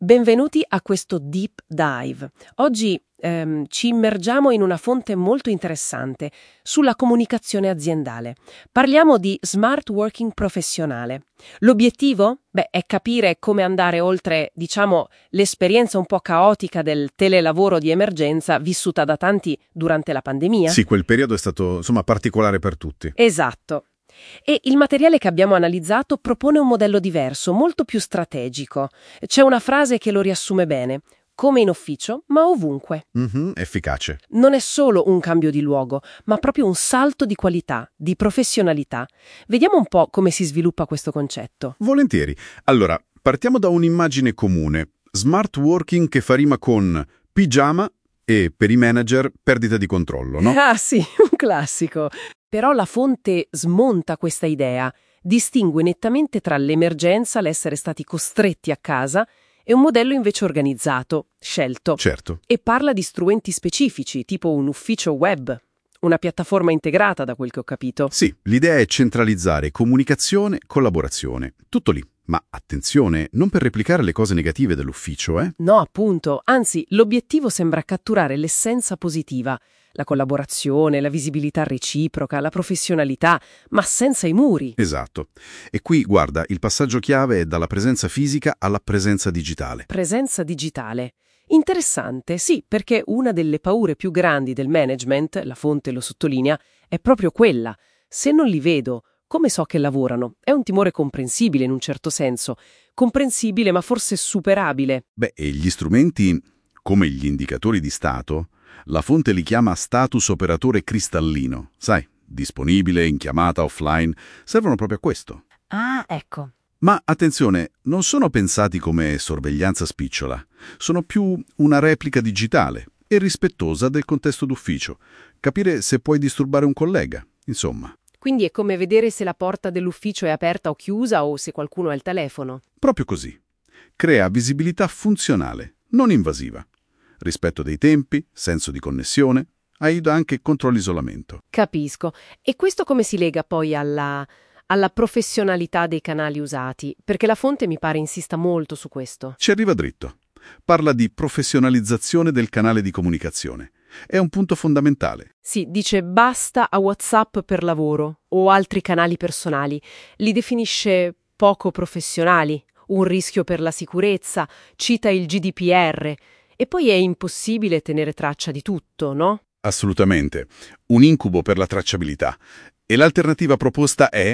Benvenuti a questo Deep Dive. Oggi ci immergiamo in una fonte molto interessante sulla comunicazione aziendale. Parliamo di smart working professionale. L'obiettivo? È capire come andare oltre, l'esperienza un po' caotica del telelavoro di emergenza vissuta da tanti durante la pandemia. Sì, quel periodo è stato, particolare per tutti. Esatto. E il materiale che abbiamo analizzato propone un modello diverso, molto più strategico. C'è una frase che lo riassume bene: come in ufficio, ma ovunque. Efficace. Non è solo un cambio di luogo, ma proprio un salto di qualità, di professionalità. Vediamo un po' come si sviluppa questo concetto. Volentieri. Allora, partiamo da un'immagine comune. Smart working che fa rima con pigiama e, per i manager, perdita di controllo, no? Ah sì, un classico. Però la fonte smonta questa idea, distingue nettamente tra l'emergenza, l'essere stati costretti a casa, e un modello invece organizzato, scelto. Certo. E parla di strumenti specifici, tipo un ufficio web, una piattaforma integrata, da quel che ho capito. Sì, l'idea è centralizzare comunicazione, collaborazione. Tutto lì. Ma attenzione, non per replicare le cose negative dell'ufficio, eh? No, appunto. Anzi, l'obiettivo sembra catturare l'essenza positiva. La collaborazione, la visibilità reciproca, la professionalità, ma senza i muri. Esatto. E qui, guarda, il passaggio chiave è dalla presenza fisica alla presenza digitale. Presenza digitale. Interessante, sì, perché una delle paure più grandi del management, la fonte lo sottolinea, è proprio quella. Se non li vedo, come so che lavorano? È un timore comprensibile in un certo senso. Comprensibile, ma forse superabile. E gli strumenti, come gli indicatori di stato, la fonte li chiama status operatore cristallino. Sai, disponibile, in chiamata, offline, servono proprio a questo. Ah, ecco. Ma attenzione, non sono pensati come sorveglianza spicciola, sono più una replica digitale e rispettosa del contesto d'ufficio. Capire se puoi disturbare un collega, insomma. Quindi è come vedere se la porta dell'ufficio è aperta o chiusa o se qualcuno ha il telefono. Proprio così. Crea visibilità funzionale, non invasiva. Rispetto dei tempi, senso di connessione, aiuta anche contro l'isolamento. Capisco. E questo come si lega poi alla professionalità dei canali usati? Perché la fonte mi pare insista molto su questo. Ci arriva dritto. Parla di professionalizzazione del canale di comunicazione. È un punto fondamentale. Sì, dice basta a WhatsApp per lavoro o altri canali personali. Li definisce poco professionali, un rischio per la sicurezza, cita il GDPR. E poi è impossibile tenere traccia di tutto, no? Assolutamente. Un incubo per la tracciabilità. E l'alternativa proposta è?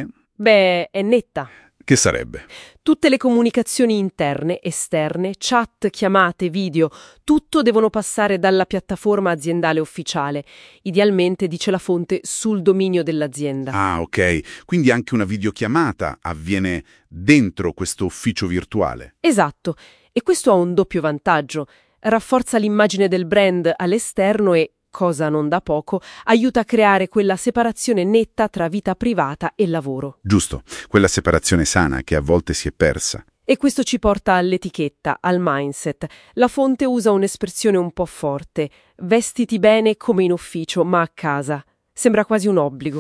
È netta. Che sarebbe? Tutte le comunicazioni interne, esterne, chat, chiamate, video, tutto devono passare dalla piattaforma aziendale ufficiale, idealmente, dice la fonte, sul dominio dell'azienda. Ah, ok. Quindi anche una videochiamata avviene dentro questo ufficio virtuale. Esatto. E questo ha un doppio vantaggio. Rafforza l'immagine del brand all'esterno e, cosa non da poco, aiuta a creare quella separazione netta tra vita privata e lavoro. Giusto, quella separazione sana che a volte si è persa. E questo ci porta all'etichetta, al mindset. La fonte usa un'espressione un po' forte: vestiti bene come in ufficio, ma a casa. Sembra quasi un obbligo.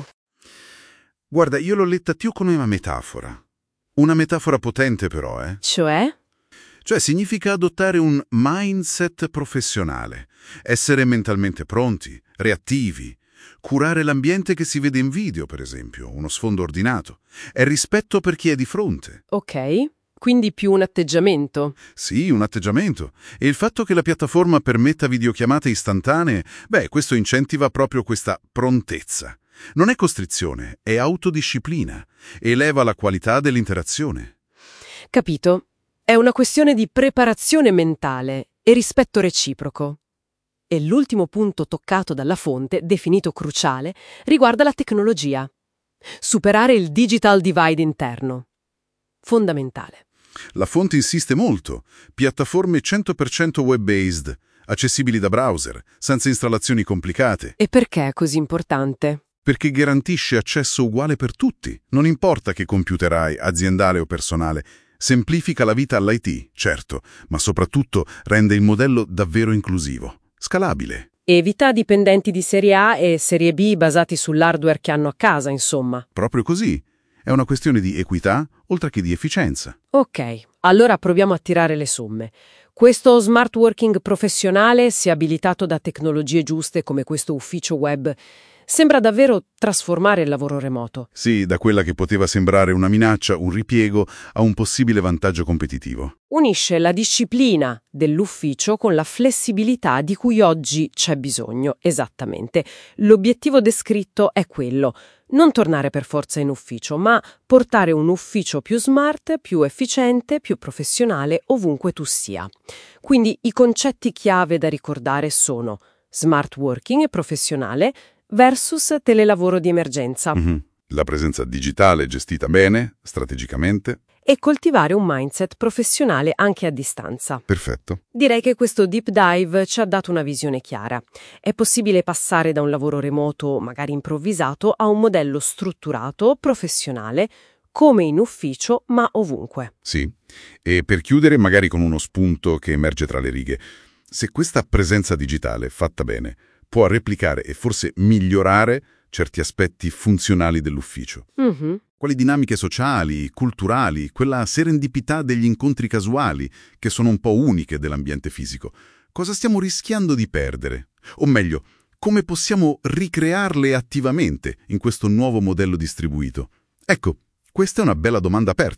Guarda, io l'ho letta più come una metafora. Una metafora potente però, eh? Cioè? Cioè significa adottare un mindset professionale, essere mentalmente pronti, reattivi, curare l'ambiente che si vede in video, per esempio, uno sfondo ordinato. È rispetto per chi è di fronte. Ok, quindi più un atteggiamento. Sì, un atteggiamento. E il fatto che la piattaforma permetta videochiamate istantanee, questo incentiva proprio questa prontezza. Non è costrizione, è autodisciplina. Eleva la qualità dell'interazione. Capito. È una questione di preparazione mentale e rispetto reciproco. E l'ultimo punto toccato dalla fonte, definito cruciale, riguarda la tecnologia. Superare il digital divide interno. Fondamentale. La fonte insiste molto. Piattaforme 100% web-based, accessibili da browser, senza installazioni complicate. E perché è così importante? Perché garantisce accesso uguale per tutti. Non importa che computer hai, aziendale o personale. Semplifica la vita all'IT, certo, ma soprattutto rende il modello davvero inclusivo, scalabile. Evita dipendenti di serie A e serie B basati sull'hardware che hanno a casa, insomma. Proprio così. È una questione di equità, oltre che di efficienza. Ok, Allora proviamo a tirare le somme. Questo smart working professionale, se abilitato da tecnologie giuste come questo ufficio web, sembra davvero trasformare il lavoro remoto. Sì, da quella che poteva sembrare una minaccia, un ripiego, a un possibile vantaggio competitivo. Unisce la disciplina dell'ufficio con la flessibilità di cui oggi c'è bisogno, esattamente. L'obiettivo descritto è quello: non tornare per forza in ufficio, ma portare un ufficio più smart, più efficiente, più professionale ovunque tu sia. Quindi i concetti chiave da ricordare sono smart working e professionale versus telelavoro di emergenza. La presenza digitale gestita bene, strategicamente. E coltivare un mindset professionale anche a distanza. Perfetto. Direi che questo deep dive ci ha dato una visione chiara. È possibile passare da un lavoro remoto, magari improvvisato, a un modello strutturato, professionale, come in ufficio, ma ovunque. Sì. E per chiudere, magari con uno spunto che emerge tra le righe. Se questa presenza digitale, fatta bene, può replicare e forse migliorare certi aspetti funzionali dell'ufficio. Quali dinamiche sociali, culturali, quella serendipità degli incontri casuali, che sono un po' uniche dell'ambiente fisico. Cosa stiamo rischiando di perdere? O meglio, come possiamo ricrearle attivamente in questo nuovo modello distribuito? Ecco, questa è una bella domanda aperta.